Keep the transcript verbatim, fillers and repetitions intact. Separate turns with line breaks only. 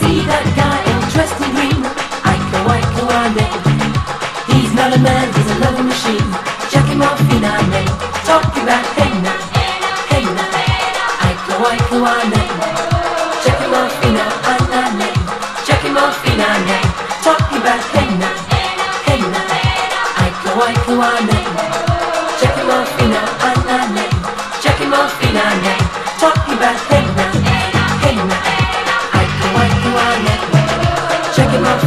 See that guy all dressed in green, Aiko Aiko Ane. He's not a man, he's a loving machine. Check him off in Ane. Talking about hey now, hey now, Aiko Aiko Ane. Check him off in Ane. Check him off in Ane. Talking about hey now, hey now, Aiko Aiko Ane. Check him off in Ane. Check him off in Ane. Talking about hey now, hey now, Aiko Aiko Ane. Check him off.